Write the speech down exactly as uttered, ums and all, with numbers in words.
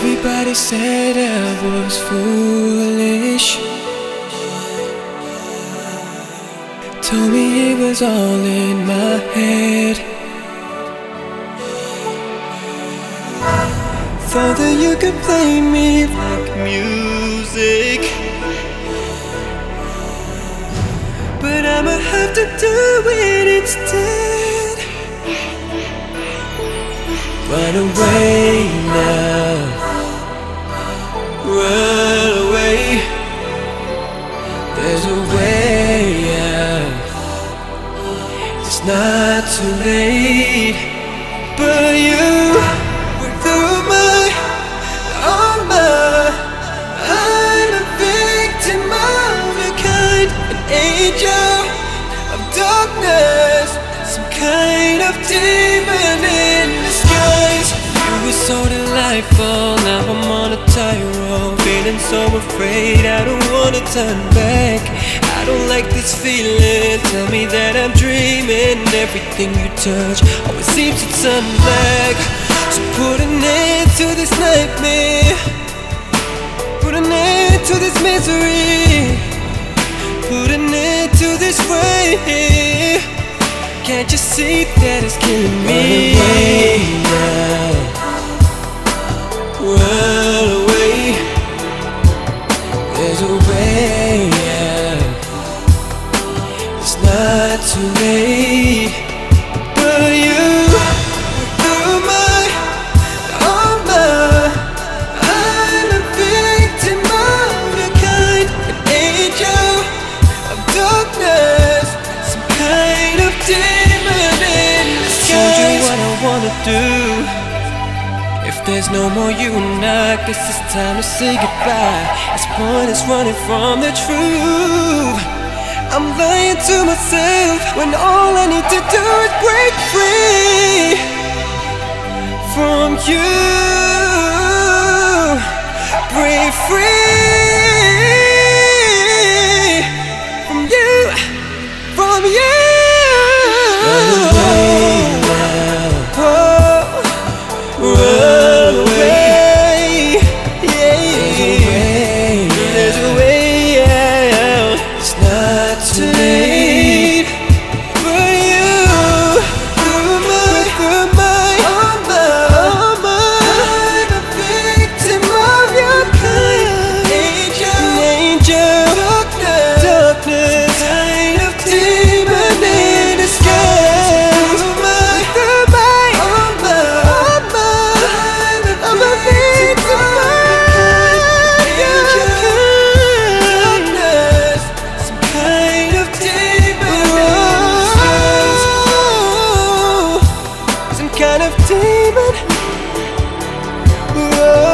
Everybody said I was foolish, told me it was all in my head. Thought that you could play me like music, but I'ma have to do it instead. Run away now, run away. There's a way out, it's not too late. But you went through my armor. I'm a victim of your kind, an angel of darkness, some kind of demon in disguise. You were so delightful, now I'm on a tightrope, feeling so afraid I don't wanna turn back. I don't like this feeling, tell me that I'm dreaming. Everything you touch always seems to turn black. So put an end to this nightmare, put an end to this misery, put an end to this way. Can't you see that it's killing me? Run away now, run away. There's a way out, it's not too late. But you went through my armor. I'm a victim of your kind, an angel of darkness, some kind of demon in disguise. Told you what I wanna do. If there's no more you and I, guess it's time to say goodbye. It's pointless running from the truth. I'm lying to myself when all I need to do is break free from you. Break free from you, from you. Run away now, oh, run away. Yeah, there's a way out, it's not too late. For you, through my, through my armor, I'm a victim of your kind, angel, angel, darkness, darkness, kind of demon in disguise. Through my, through my armor, I'm a victim of your kind, darkness, some kind of demon in disguise. Some kind of demon. Whoa.